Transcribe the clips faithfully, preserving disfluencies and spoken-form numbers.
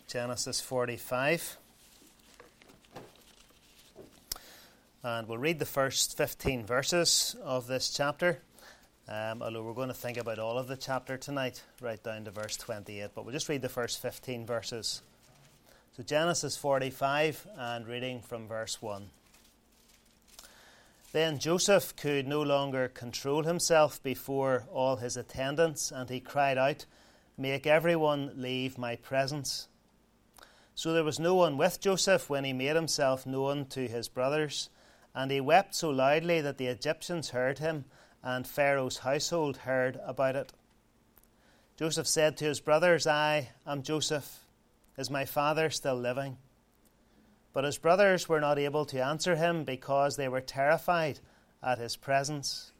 Genesis forty-five. And we'll read the first fifteen verses of this chapter. Um, although we're going to think about all of the chapter tonight, right down to verse twenty-eight. But we'll just read the first fifteen verses. So Genesis forty-five, and reading from verse one. Then Joseph could no longer control himself before all his attendants, and he cried out, "Make everyone leave my presence." So there was no one with Joseph when he made himself known to his brothers, and he wept so loudly that the Egyptians heard him, and Pharaoh's household heard about it. Joseph said to his brothers, "I am Joseph. Is my father still living?" But his brothers were not able to answer him because they were terrified at his presence.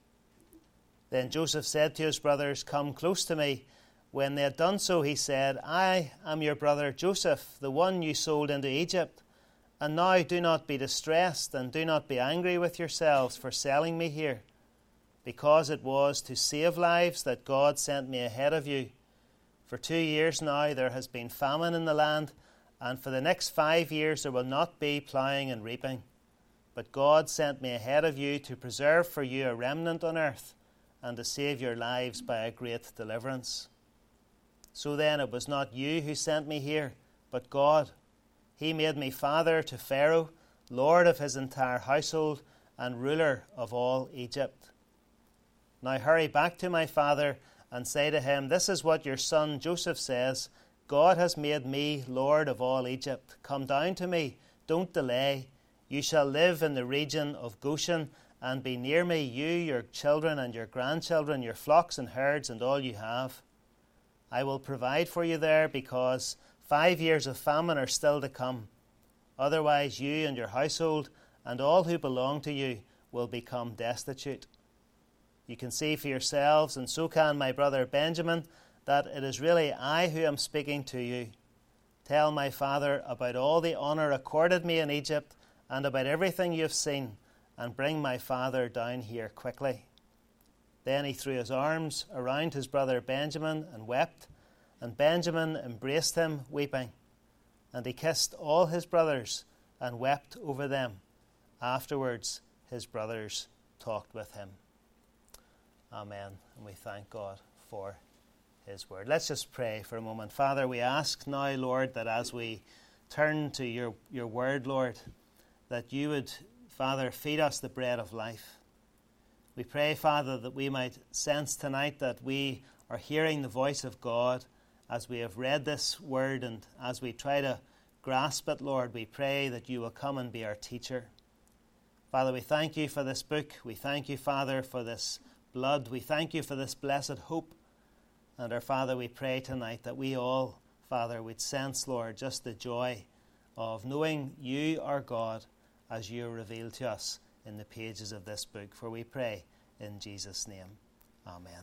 Then Joseph said to his brothers, "Come close to me." When they had done so, he said, "I am your brother Joseph, the one you sold into Egypt. And now do not be distressed, and do not be angry with yourselves for selling me here, because it was to save lives that God sent me ahead of you. For two years now there has been famine in the land, and for the next five years there will not be ploughing and reaping. But God sent me ahead of you to preserve for you a remnant on earth, and to save your lives by a great deliverance. So then it was not you who sent me here, but God. He made me father to Pharaoh, lord of his entire household, and ruler of all Egypt. Now hurry back to my father and say to him, 'This is what your son Joseph says, God has made me lord of all Egypt. Come down to me, don't delay. You shall live in the region of Goshen, and be near me, you, your children and your grandchildren, your flocks and herds, and all you have. I will provide for you there, because five years of famine are still to come. Otherwise you and your household and all who belong to you will become destitute. You can see for yourselves, and so can my brother Benjamin, that it is really I who am speaking to you. Tell my father about all the honor accorded me in Egypt, and about everything you have seen, and bring my father down here quickly.' Then he threw his arms around his brother Benjamin and wept, and Benjamin embraced him, weeping. And he kissed all his brothers and wept over them. Afterwards his brothers talked with him." Amen. And we thank God for his word. Let's just pray for a moment. Father, we ask now, Lord, that as we turn to your, your word, Lord, that you would, Father, feed us the bread of life. We pray, Father, that we might sense tonight that we are hearing the voice of God as we have read this word, and as we try to grasp it, Lord, we pray that you will come and be our teacher. Father, we thank you for this book. We thank you, Father, for this blood. We thank you for this blessed hope. And our Father, we pray tonight that we all, Father, would sense, Lord, just the joy of knowing you are God as you are revealed to us in the pages of this book. For we pray in Jesus' name. Amen.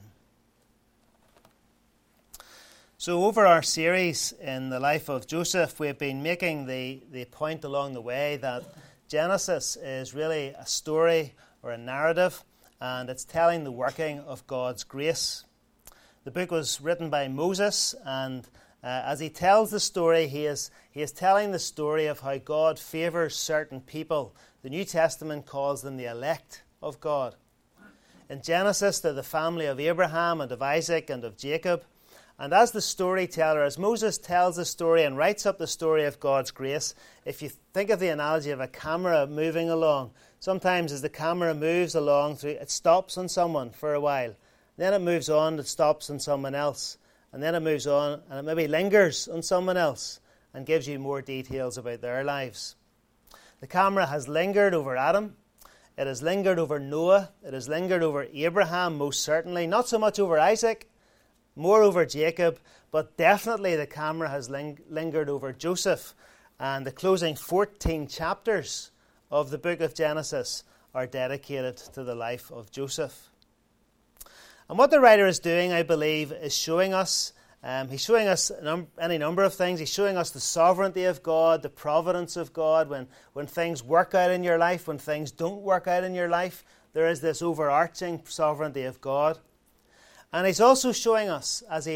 So over our series in the life of Joseph, we've been making the, the point along the way that Genesis is really a story or a narrative, and it's telling the working of God's grace. The book was written by Moses, and uh, as he tells the story, he is, he is telling the story of how God favours certain people. The New Testament calls them the elect of God. In Genesis, they're the family of Abraham and of Isaac and of Jacob. And as the storyteller, as Moses tells the story and writes up the story of God's grace, if you think of the analogy of a camera moving along, sometimes as the camera moves along, through, it stops on someone for a while. Then it moves on, it stops on someone else. And then it moves on, and it maybe lingers on someone else and gives you more details about their lives. The camera has lingered over Adam. It has lingered over Noah. It has lingered over Abraham, most certainly. Not so much over Isaac, more over Jacob, but definitely the camera has ling- lingered over Joseph. And the closing fourteen chapters of the book of Genesis are dedicated to the life of Joseph. And what the writer is doing, I believe, is showing us, um, he's showing us num- any number of things. He's showing us the sovereignty of God, the providence of God. When, when things work out in your life, when things don't work out in your life, there is this overarching sovereignty of God. And he's also showing us, as he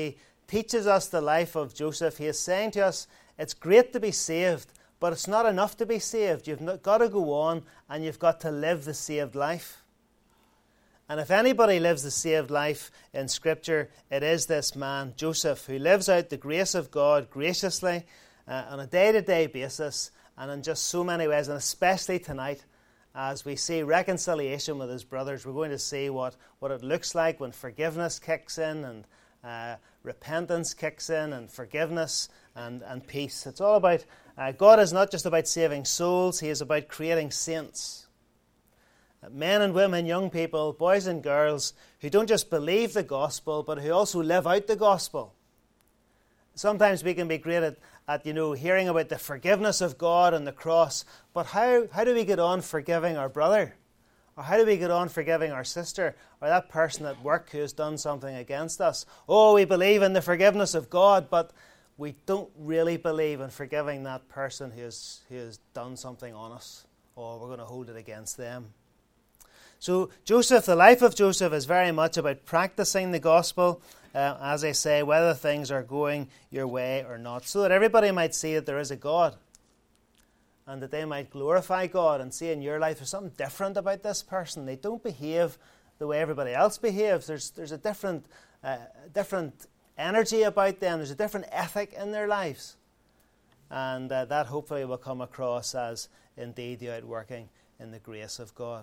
teaches us the life of Joseph. He is saying to us, it's great to be saved, but it's not enough to be saved. You've got to go on and you've got to live the saved life. And if anybody lives the saved life in Scripture, it is this man, Joseph, who lives out the grace of God graciously uh, on a day-to-day basis and in just so many ways, and especially tonight, as we see reconciliation with his brothers. We're going to see what, what it looks like when forgiveness kicks in and uh, repentance kicks in and forgiveness and, and peace. It's all about, uh, God is not just about saving souls, he is about creating saints. Men and women, young people, boys and girls, who don't just believe the gospel, but who also live out the gospel. Sometimes we can be great at, at you know, hearing about the forgiveness of God and the cross, but how, how do we get on forgiving our brother? Or how do we get on forgiving our sister? Or that person at work who has done something against us? Oh, we believe in the forgiveness of God, but we don't really believe in forgiving that person who has, who has done something on us. Or we're going to hold it against them. So Joseph, the life of Joseph is very much about practicing the gospel, uh, as I say, whether things are going your way or not, so that everybody might see that there is a God and that they might glorify God and see in your life there's something different about this person. They don't behave the way everybody else behaves. There's, there's a different, uh, different energy about them. There's a different ethic in their lives. And uh, that hopefully will come across as indeed the outworking in the grace of God.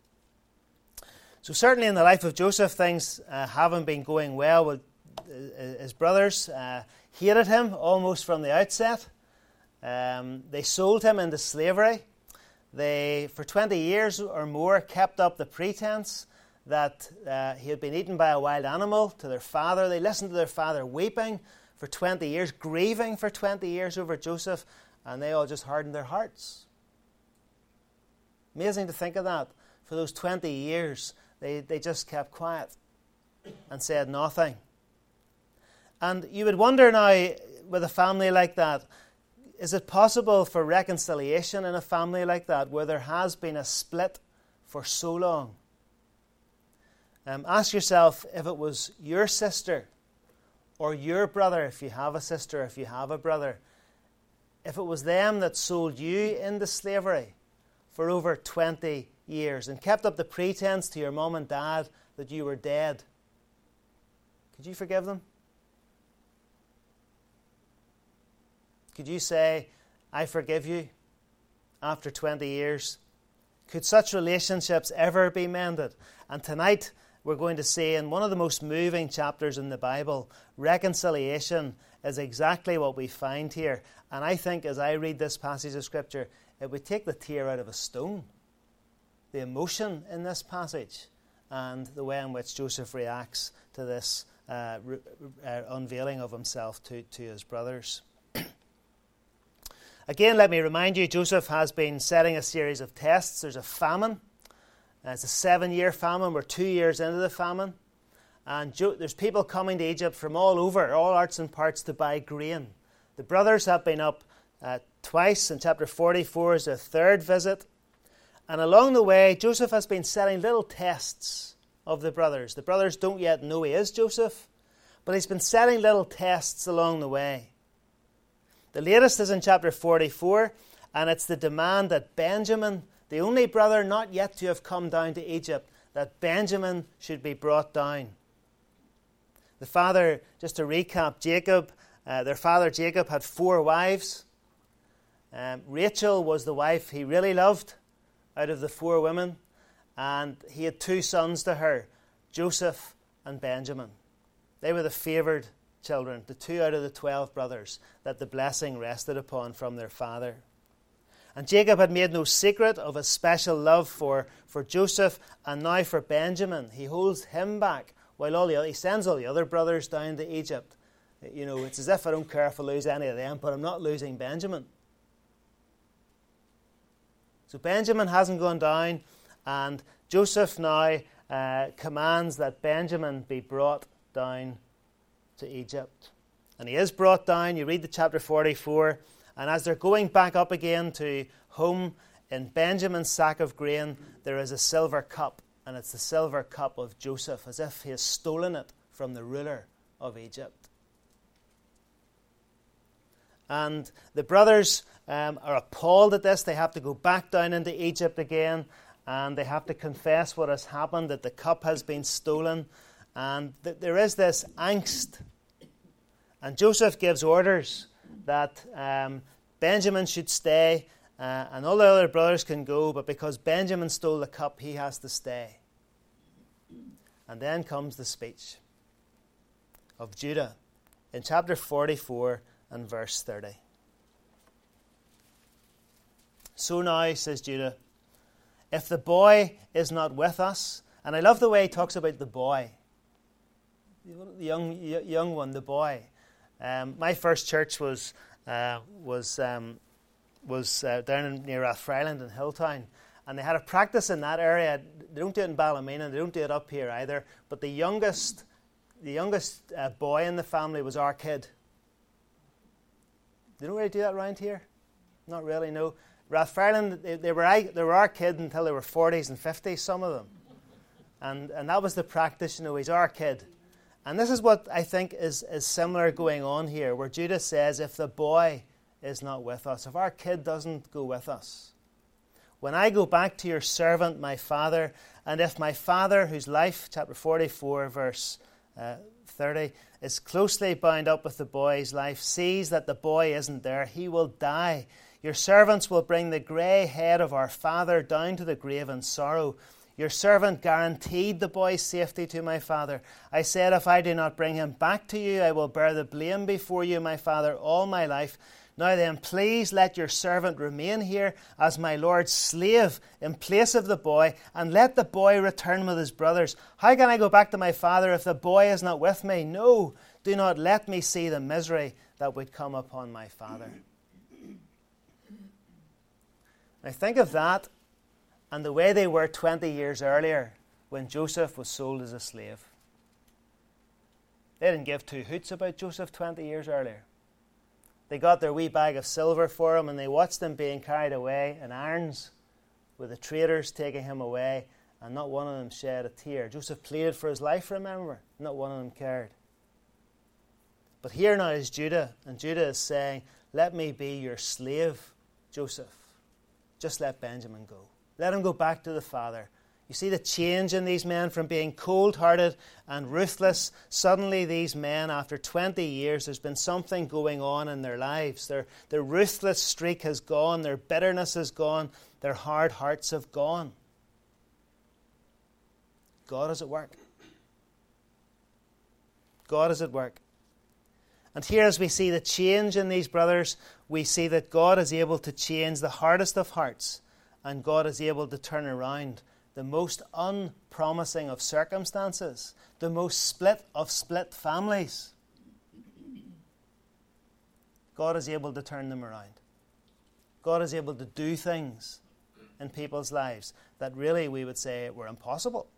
So certainly in the life of Joseph, things uh, haven't been going well. With, uh, his brothers uh, hated him almost from the outset. Um, they sold him into slavery. They, for twenty years or more, kept up the pretense that uh, he had been eaten by a wild animal to their father. They listened to their father weeping for twenty years, grieving for twenty years over Joseph, and they all just hardened their hearts. Amazing to think of that. For those twenty years, They, they just kept quiet and said nothing. And you would wonder now, with a family like that, is it possible for reconciliation in a family like that, where there has been a split for so long? Um, ask yourself if it was your sister or your brother, if you have a sister, if you have a brother, if it was them that sold you into slavery for over twenty years and kept up the pretense to your mum and dad that you were dead, could you forgive them? Could you say, I forgive you, after twenty years? Could such relationships ever be mended? And tonight we're going to see in one of the most moving chapters in the Bible, reconciliation is exactly what we find here. And I think as I read this passage of Scripture, it would take the tear out of a stone. The emotion in this passage and the way in which Joseph reacts to this uh, re- uh, unveiling of himself to, to his brothers. Again, let me remind you, Joseph has been setting a series of tests. There's a famine. Uh, it's a seven-year famine. We're two years into the famine. And jo- there's people coming to Egypt from all over, all arts and parts, to buy grain. The brothers have been up uh, twice. In chapter forty-four is their third visit. And along the way, Joseph has been setting little tests of the brothers. The brothers don't yet know he is Joseph, but he's been setting little tests along the way. The latest is in chapter forty-four, and it's the demand that Benjamin, the only brother not yet to have come down to Egypt, that Benjamin should be brought down. The father, just to recap, Jacob, uh, their father Jacob had four wives. Um, Rachel was the wife he really loved out of the four women, and he had two sons to her, Joseph and Benjamin. They were the favoured children, the two out of the twelve brothers that the blessing rested upon from their father. And Jacob had made no secret of his special love for, for Joseph, and now for Benjamin. He holds him back, while all the other, he sends all the other brothers down to Egypt. You know, it's as if I don't care if I lose any of them, but I'm not losing Benjamin. So Benjamin hasn't gone down, and Joseph now uh, commands that Benjamin be brought down to Egypt. And he is brought down. You read the chapter forty-four, and as they're going back up again to home, in Benjamin's sack of grain, there is a silver cup, and it's the silver cup of Joseph, as if he has stolen it from the ruler of Egypt. And the brothers um, are appalled at this. They have to go back down into Egypt again, and they have to confess what has happened, that the cup has been stolen, and th- there is this angst. And Joseph gives orders that um, Benjamin should stay, uh, and all the other brothers can go, but because Benjamin stole the cup, he has to stay. And then comes the speech of Judah in chapter forty-four and verse thirty. So now, says Judah, if the boy is not with us, and I love the way he talks about the boy, the young young one, the boy. Um, my first church was uh, was um, was uh, down in, near Rathfriland in Hilltown, and they had a practice in that area. They don't do it in Ballymena, they don't do it up here either. But the youngest, the youngest uh, boy in the family was our kid. They don't really do that around here, not really. No, Rathfriland, they, they were they were our kid until they were forties and fifties, some of them, and and that was the practice. You know, he's our kid. And this is what I think is, is similar going on here, where Judah says, if the boy is not with us, if our kid doesn't go with us, when I go back to your servant, my father, and if my father, whose life, chapter forty-four, verse uh, thirty, is closely bound up with the boy's life, sees that the boy isn't there, he will die. Your servants will bring the grey head of our father down to the grave in sorrow. Your servant guaranteed the boy's safety to my father. I said, if I do not bring him back to you, I will bear the blame before you, my father, all my life. Now then, please let your servant remain here as my lord's slave in place of the boy, and let the boy return with his brothers. How can I go back to my father if the boy is not with me? No, do not let me see the misery that would come upon my father. Now think of that. And the way they were twenty years earlier when Joseph was sold as a slave. They didn't give two hoots about Joseph twenty years earlier. They got their wee bag of silver for him and they watched him being carried away in irons with the traders taking him away, and not one of them shed a tear. Joseph pleaded for his life, remember? Not one of them cared. But here now is Judah, and Judah is saying, let me be your slave, Joseph. Just let Benjamin go. Let him go back to the father. You see the change in these men from being cold-hearted and ruthless. Suddenly these men, after twenty years, there's been something going on in their lives. Their, their ruthless streak has gone. Their bitterness has gone. Their hard hearts have gone. God is at work. God is at work. And here, as we see the change in these brothers, we see that God is able to change the hardest of hearts. And God is able to turn around the most unpromising of circumstances, the most split of split families. God is able to turn them around. God is able to do things in people's lives that really we would say were impossible.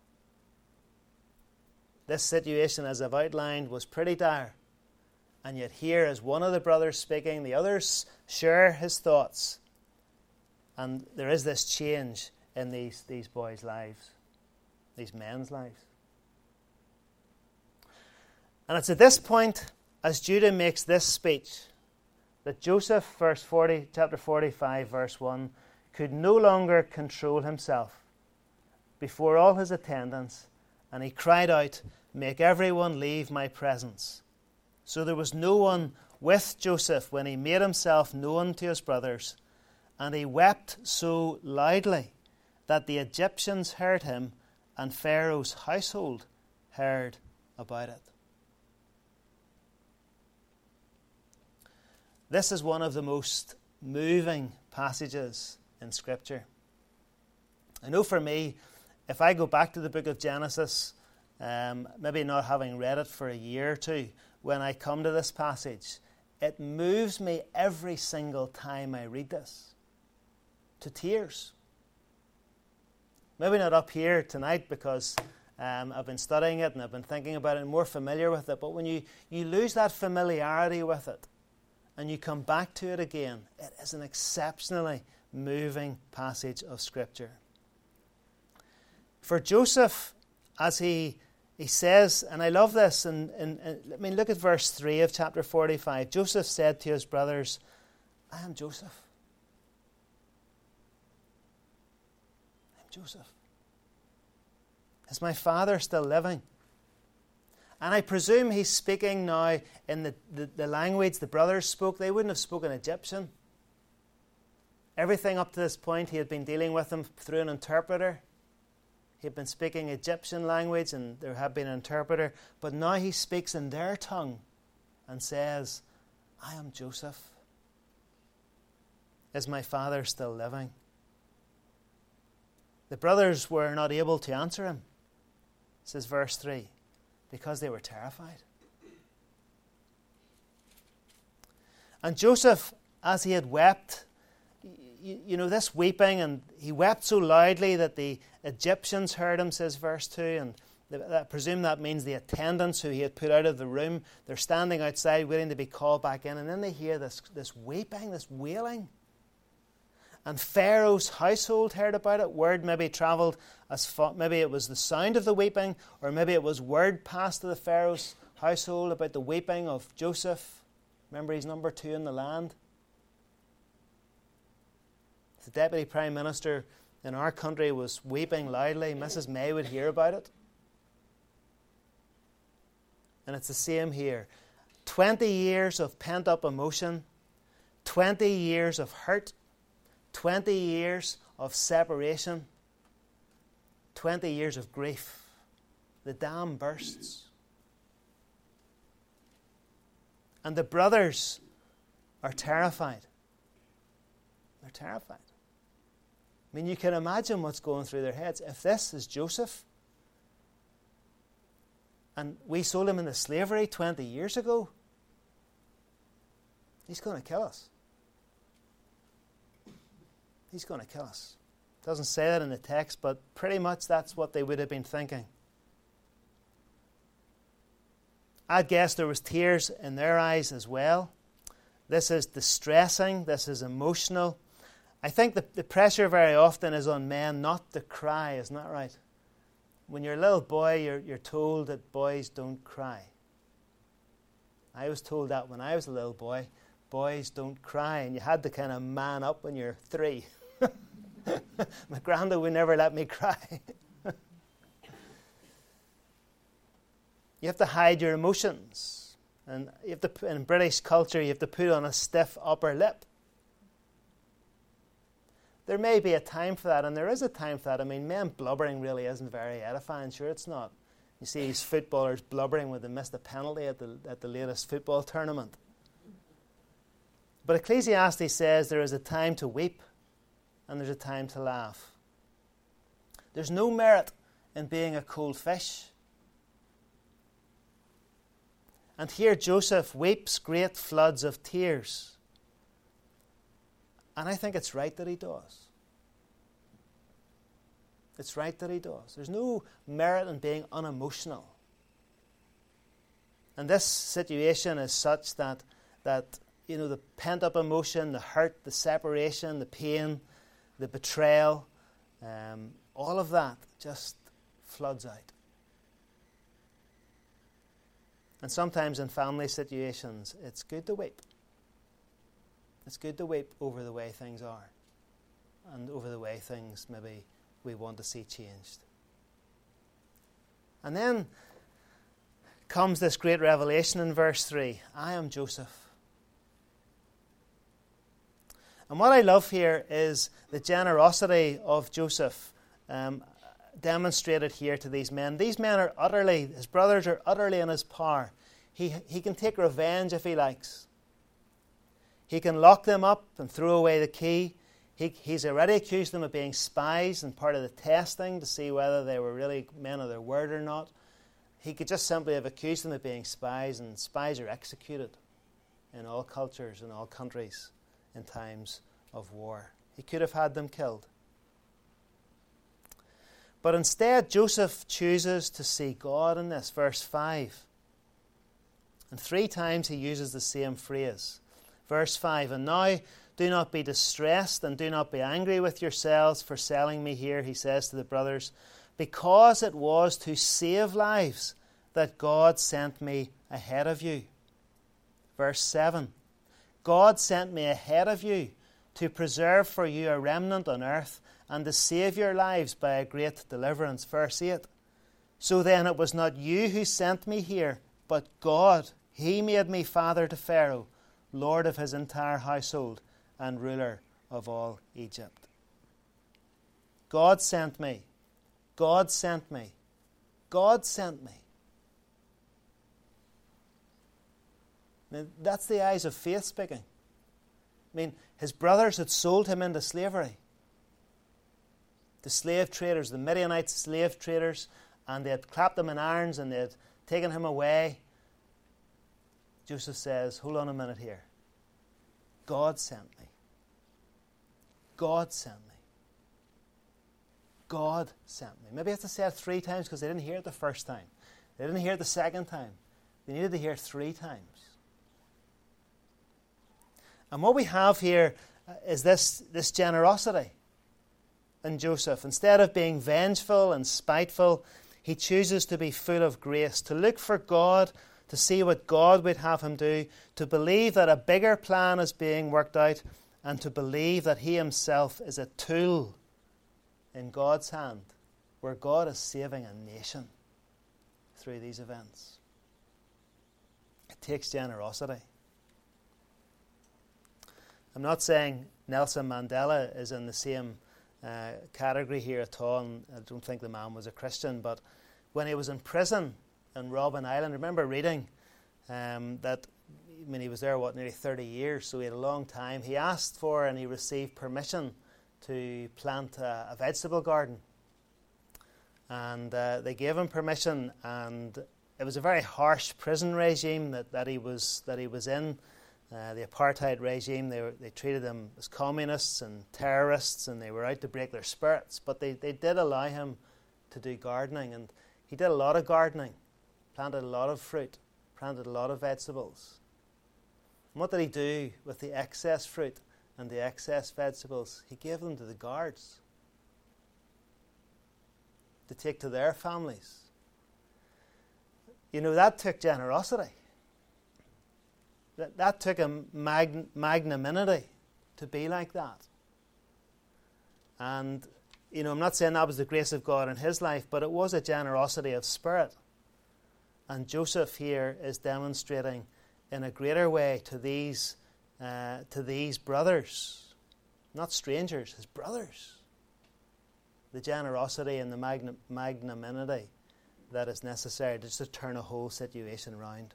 This situation, as I've outlined, was pretty dire. And yet here is one of the brothers speaking, the others share his thoughts. And there is this change in these, these boys' lives, these men's lives. And it's at this point, as Judah makes this speech, that Joseph, verse forty, chapter forty-five, verse one, could no longer control himself before all his attendants, and he cried out, make everyone leave my presence. So there was no one with Joseph when he made himself known to his brothers. And he wept so loudly that the Egyptians heard him, and Pharaoh's household heard about it. This is one of the most moving passages in Scripture. I know for me, if I go back to the book of Genesis, um, maybe not having read it for a year or two, when I come to this passage, it moves me every single time I read this. To tears. Maybe not up here tonight because um, I've been studying it and I've been thinking about it and more familiar with it. But when you, you lose that familiarity with it and you come back to it again, it is an exceptionally moving passage of Scripture. For Joseph, as he he says, and I love this, and, and, and I mean, look at verse three of chapter forty-five. Joseph said to his brothers, I am Joseph. I am Joseph. Is my father still living? And I presume he's speaking now in the, the, the language the brothers spoke. They wouldn't have spoken Egyptian. Everything up to this point, he had been dealing with them through an interpreter. He had been speaking Egyptian language, and there had been an interpreter. But now he speaks in their tongue and says, I am Joseph. Is my father still living? The brothers were not able to answer him, says verse three, because they were terrified. And Joseph, as he had wept, you, you know, this weeping, and he wept so loudly that the Egyptians heard him, says verse two, and I presume that means the attendants who he had put out of the room, they're standing outside waiting to be called back in, and then they hear this, this weeping, this wailing. And Pharaoh's household heard about it. Word maybe travelled as far, maybe it was the sound of the weeping, or maybe it was word passed to the Pharaoh's household about the weeping of Joseph. Remember, he's number two in the land. The Deputy Prime Minister in our country was weeping loudly. Missus May would hear about it. And it's the same here. Twenty years of pent-up emotion, twenty years of hurt, twenty years of separation, twenty years of grief. The dam bursts. And the brothers are terrified. They're terrified. I mean, you can imagine what's going through their heads. If this is Joseph, and we sold him into slavery twenty years ago, he's going to kill us. He's going to kill us. It doesn't say that in the text, but pretty much that's what they would have been thinking. I'd guess there was tears in their eyes as well. This is distressing. This is emotional. I think the, the pressure very often is on men not to cry. Isn't that right? When you're a little boy, you're, you're told that boys don't cry. I was told that when I was a little boy. Boys don't cry. And you had to kind of man up when you're three. My granda would never let me cry. You have to hide your emotions. And you have to, in British culture, you have to put on a stiff upper lip. There may be a time for that, and there is a time for that. I mean, men blubbering really isn't very edifying. Sure, it's not. You see these footballers blubbering when they missed a penalty at the, at the latest football tournament. But Ecclesiastes says there is a time to weep and there's a time to laugh. There's no merit in being a cold fish. And here Joseph weeps great floods of tears. And I think it's right that he does. It's right that he does. There's no merit in being unemotional. And this situation is such that, that you know, the pent-up emotion, the hurt, the separation, the pain, the betrayal, um, all of that just floods out. And sometimes in family situations, it's good to weep. It's good to weep over the way things are and over the way things maybe we want to see changed. And then comes this great revelation in verse three. I am Joseph. And what I love here is the generosity of Joseph um, demonstrated here to these men. These men are utterly, his brothers are utterly in his power. He, he can take revenge if he likes. He can lock them up and throw away the key. He, he's already accused them of being spies and part of the testing to see whether they were really men of their word or not. He could just simply have accused them of being spies, and spies are executed in all cultures, in all countries, in times of war. He could have had them killed. But instead, Joseph chooses to see God in this. Verse five. And three times he uses the same phrase. Verse five, and now do not be distressed and do not be angry with yourselves for selling me here, he says to the brothers. because it was to save lives that God sent me ahead of you. Verse seven, God sent me ahead of you to preserve for you a remnant on earth and to save your lives by a great deliverance. Verse eight, so then it was not you who sent me here, but God. He made me father to Pharaoh, lord of his entire household and ruler of all Egypt. God sent me. God sent me. God sent me. Now, that's the eyes of faith speaking. I mean, his brothers had sold him into slavery. The slave traders, the Midianite slave traders, and they had clapped him in irons and they had taken him away. Joseph says, hold on a minute here. God sent me. God sent me. God sent me. Maybe I have to say it three times because they didn't hear it the first time. They didn't hear it the second time. They needed to hear it three times. And what we have here is this, this generosity in Joseph. Instead of being vengeful and spiteful, he chooses to be full of grace, to look for God, to see what God would have him do, to believe that a bigger plan is being worked out, and to believe that he himself is a tool in God's hand, where God is saving a nation through these events. It takes generosity. I'm not saying Nelson Mandela is in the same uh, category here at all, and I don't think the man was a Christian, but when he was in prison in Robben Island, I remember reading um, that, I mean, he was there, what, nearly thirty years, so he had a long time. He asked for and he received permission to plant a, a vegetable garden. And uh, they gave him permission, and it was a very harsh prison regime that, that he was that he was in. Uh, the apartheid regime, they were, they treated them as communists and terrorists, and they were out to break their spirits. But they, they did allow him to do gardening, and he did a lot of gardening, planted a lot of fruit, planted a lot of vegetables. And what did he do with the excess fruit and the excess vegetables? He gave them to the guards to take to their families. You know, that took generosity. That, that took a magn- magnanimity to be like that. And, you know, I'm not saying that was the grace of God in his life, but it was a generosity of spirit. And Joseph here is demonstrating in a greater way to these uh, to these brothers, not strangers, his brothers, the generosity and the magn- magnanimity that is necessary just to turn a whole situation around.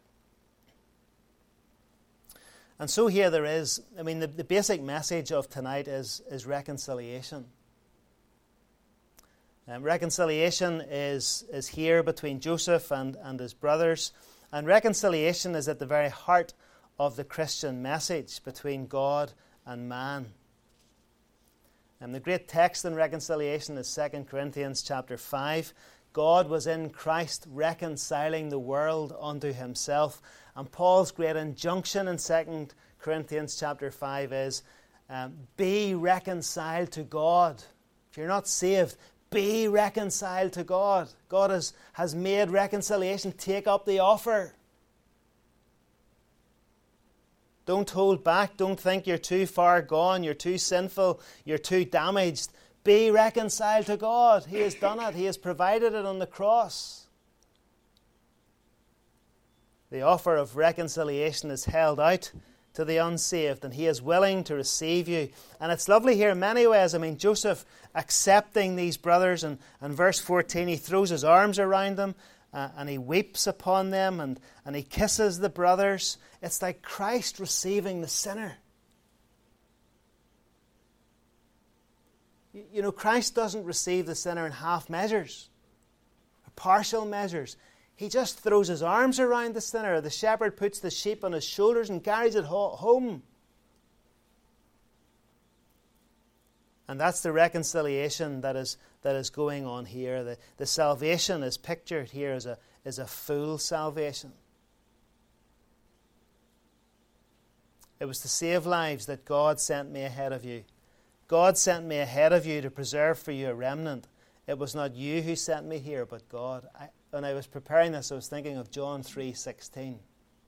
And so here there is, I mean, the, the basic message of tonight is, is reconciliation. Um, reconciliation is, is here between Joseph and, and his brothers. And reconciliation is at the very heart of the Christian message between God and man. And the great text in reconciliation is Second Corinthians chapter five. God was in Christ reconciling the world unto himself. And Paul's great injunction in Second Corinthians chapter five is, um, be reconciled to God. If you're not saved, be reconciled to God. God has, has made reconciliation. Take up the offer. Don't hold back. Don't think you're too far gone. You're too sinful. You're too damaged. Be reconciled to God. He has done it. He has provided it on the cross. The offer of reconciliation is held out to the unsaved, and he is willing to receive you. And it's lovely here in many ways. I mean, Joseph accepting these brothers, and, and verse fourteen, he throws his arms around them, uh, and he weeps upon them, and, and he kisses the brothers. It's like Christ receiving the sinner. You, you know, Christ doesn't receive the sinner in half measures, or partial measures. He just throws his arms around the sinner. The shepherd puts the sheep on his shoulders and carries it ho- home. And that's the reconciliation that is that is going on here. The, the salvation is pictured here as a, as a full salvation. It was to save lives that God sent me ahead of you. God sent me ahead of you to preserve for you a remnant It was not you who sent me here, but God. I, when I was preparing this, I was thinking of John three sixteen.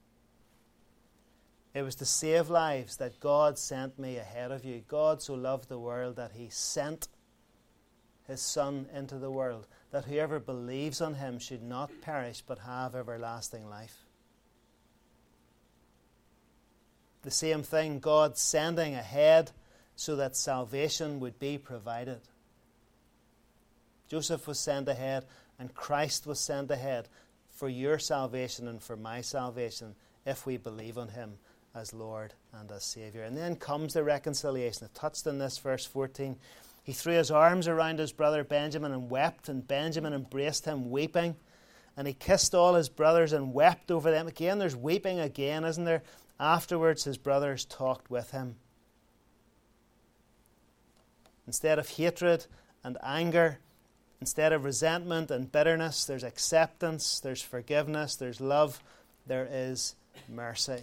It was to save lives that God sent me ahead of you. God so loved the world that he sent his Son into the world, that whoever believes on him should not perish but have everlasting life. The same thing, God sending ahead so that salvation would be provided. Joseph was sent ahead and Christ was sent ahead for your salvation and for my salvation if we believe on him as Lord and as Saviour. And then comes the reconciliation. I've touched on this, verse fourteen. He threw his arms around his brother Benjamin and wept, and Benjamin embraced him, weeping. And he kissed all his brothers and wept over them. Again, there's weeping again, isn't there? Afterwards, his brothers talked with him. Instead of hatred and anger, instead of resentment and bitterness, there's acceptance, there's forgiveness, there's love, there is mercy.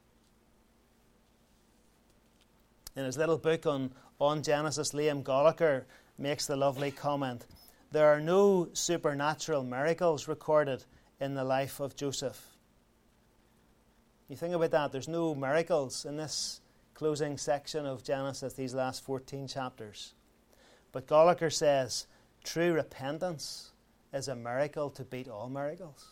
In his little book on, on Genesis, Liam Gallagher makes the lovely comment, there are no supernatural miracles recorded in the life of Joseph. You think about that, there's no miracles in this closing section of Genesis, these last fourteen chapters. But Gallagher says, true repentance is a miracle to beat all miracles.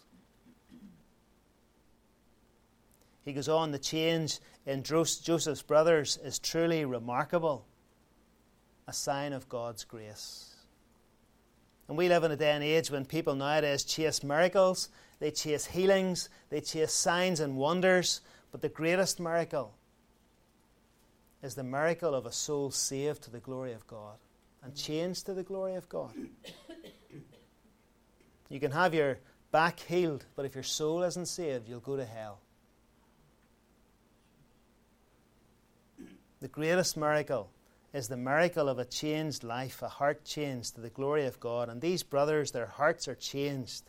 He goes on, the change in Joseph's brothers is truly remarkable, a sign of God's grace. And we live in a day and age when people nowadays chase miracles, they chase healings, they chase signs and wonders, but the greatest miracle is the miracle of a soul saved to the glory of God and changed to the glory of God. You can have your back healed, but if your soul isn't saved, you'll go to hell. The greatest miracle is the miracle of a changed life, a heart changed to the glory of God. And these brothers, their hearts are changed.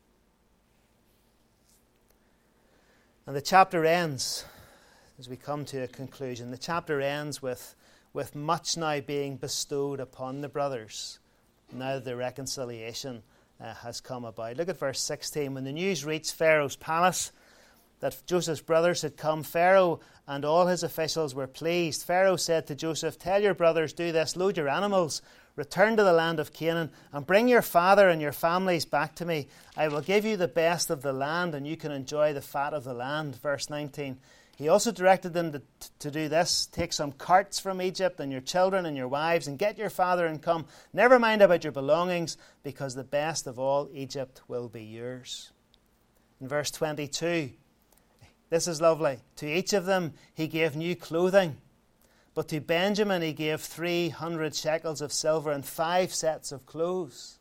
And the chapter ends, as we come to a conclusion, the chapter ends with, with much now being bestowed upon the brothers, now that the reconciliation uh, has come about. Look at verse sixteen. When the news reached Pharaoh's palace that Joseph's brothers had come, Pharaoh and all his officials were pleased. Pharaoh said to Joseph, tell your brothers, do this, load your animals, return to the land of Canaan, and bring your father and your families back to me. I will give you the best of the land, and you can enjoy the fat of the land. Verse nineteen. He also directed them to, to do this. Take some carts from Egypt and your children and your wives, and get your father and come. Never mind about your belongings, because the best of all Egypt will be yours. In verse twenty-two, this is lovely. To each of them he gave new clothing, but to Benjamin he gave three hundred shekels of silver and five sets of clothes.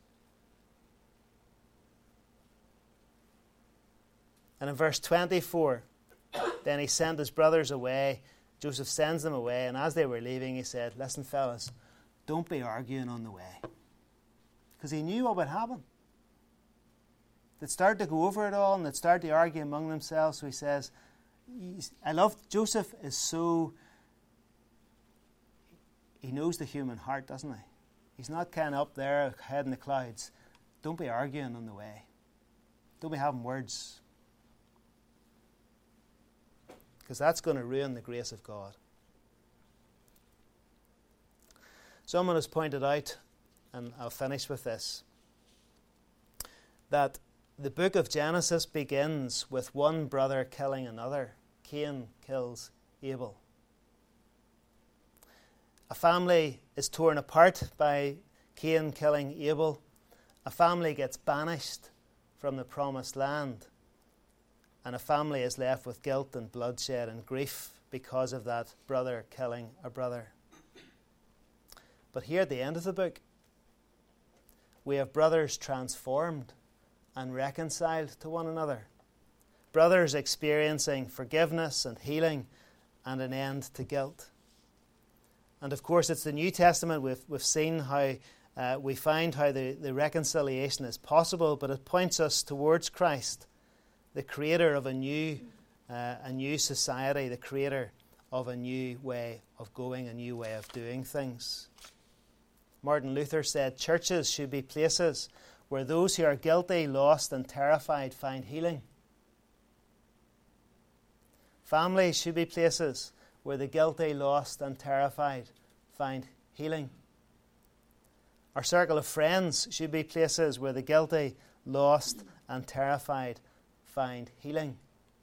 And in verse twenty-four, then he sent his brothers away. Joseph sends them away, and as they were leaving, he said, listen, fellas, don't be arguing on the way. Because he knew what would happen. They'd start to go over it all, and they'd start to argue among themselves. So he says, I love, Joseph is so, he knows the human heart, doesn't he? He's not kind of up there, head in the clouds. Don't be arguing on the way. Don't be having words. Because that's going to ruin the grace of God. Someone has pointed out, and I'll finish with this, that the book of Genesis begins with one brother killing another. Cain kills Abel. A family is torn apart by Cain killing Abel. A family gets banished from the promised land. And a family is left with guilt and bloodshed and grief because of that brother killing a brother. But here at the end of the book, we have brothers transformed and reconciled to one another. Brothers experiencing forgiveness and healing and an end to guilt. And of course, it's the New Testament. We've, we've seen how uh, we find how the, the reconciliation is possible, but it points us towards Christ, the creator of a new, uh, a new society, the creator of a new way of going, a new way of doing things. Martin Luther said churches should be places where those who are guilty, lost and terrified find healing. Families should be places where the guilty, lost and terrified find healing. Our circle of friends should be places where the guilty, lost and terrified find healing.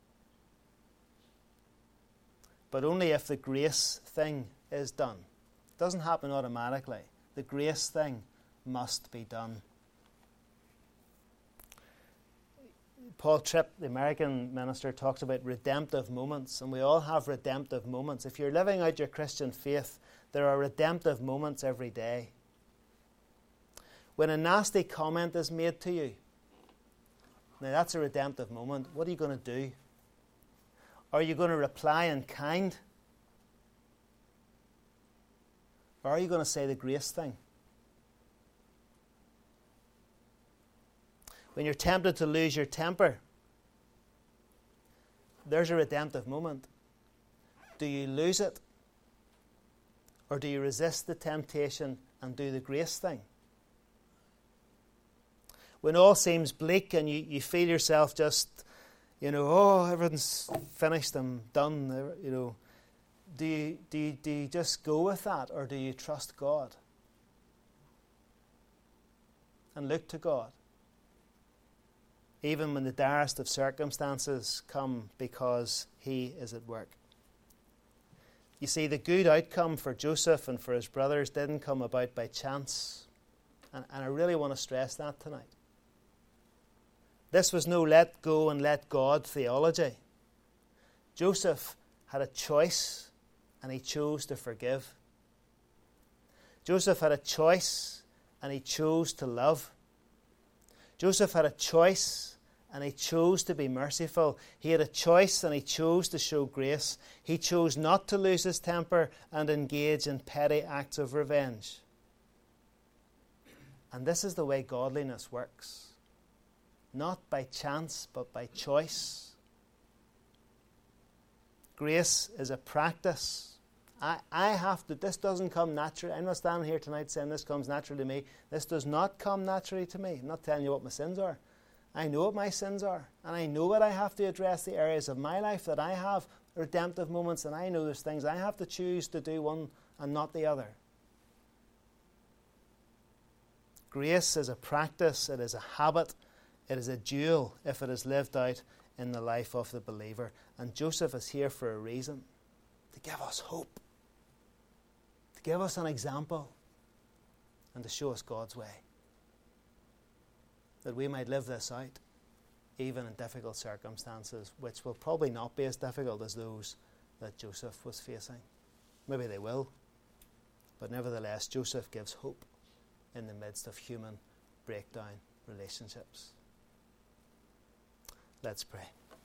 But only if the grace thing is done. It doesn't happen automatically. The grace thing must be done. Paul Tripp, the American minister, talks about redemptive moments, and we all have redemptive moments. If you're living out your Christian faith, there are redemptive moments every day. When a nasty comment is made to you, now that's a redemptive moment. What are you going to do? Are you going to reply in kind? Or are you going to say the grace thing? When you're tempted to lose your temper, there's a redemptive moment. Do you lose it? Or do you resist the temptation and do the grace thing? When all seems bleak and you, you feel yourself just, you know, oh, everything's finished, I'm done, you know, do you, do you, do you just go with that, or do you trust God and look to God? Even when the direst of circumstances come, because He is at work. You see, the good outcome for Joseph and for his brothers didn't come about by chance. And, and I really want to stress that tonight. This was no let go and let God theology. Joseph had a choice, and he chose to forgive. Joseph had a choice, and he chose to love. Joseph had a choice, and he chose to be merciful. He had a choice, and he chose to show grace. He chose not to lose his temper and engage in petty acts of revenge. And this is the way godliness works. Not by chance, but by choice. Grace is a practice. I, I have to, this doesn't come naturally. I'm not standing here tonight saying this comes naturally to me. This does not come naturally to me. I'm not telling you what my sins are. I know what my sins are. And I know that I have to address the areas of my life that I have redemptive moments. And I know there's things I have to choose to do one and not the other. Grace is a practice. It is a habit. It is a duel if it is lived out in the life of the believer. And Joseph is here for a reason. To give us hope. To give us an example. And to show us God's way. That we might live this out, even in difficult circumstances, which will probably not be as difficult as those that Joseph was facing. Maybe they will. But nevertheless, Joseph gives hope in the midst of human breakdown relationships. Let's pray.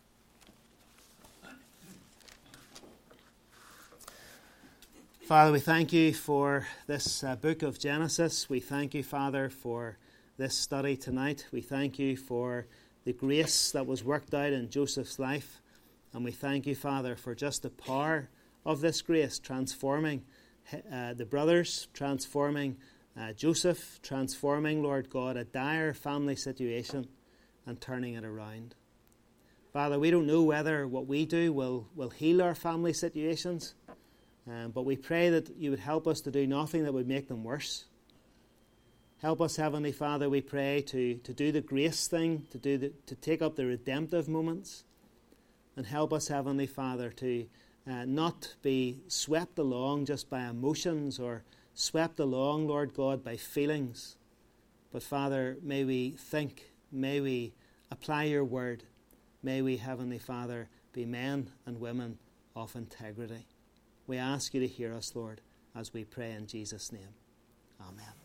Father, we thank you for this uh, book of Genesis. We thank you, Father, for this study tonight. We thank you for the grace that was worked out in Joseph's life. And we thank you, Father, for just the power of this grace transforming uh, the brothers, transforming uh, Joseph, transforming, Lord God, a dire family situation and turning it around. Father, we don't know whether what we do will, will heal our family situations. Um, but we pray that you would help us to do nothing that would make them worse. Help us, Heavenly Father, we pray, to, to do the grace thing, to do the, to take up the redemptive moments. And help us, Heavenly Father, to uh, not be swept along just by emotions or swept along, Lord God, by feelings. But Father, may we think, may we apply your word. May we, Heavenly Father, be men and women of integrity. We ask you to hear us, Lord, as we pray in Jesus' name. Amen.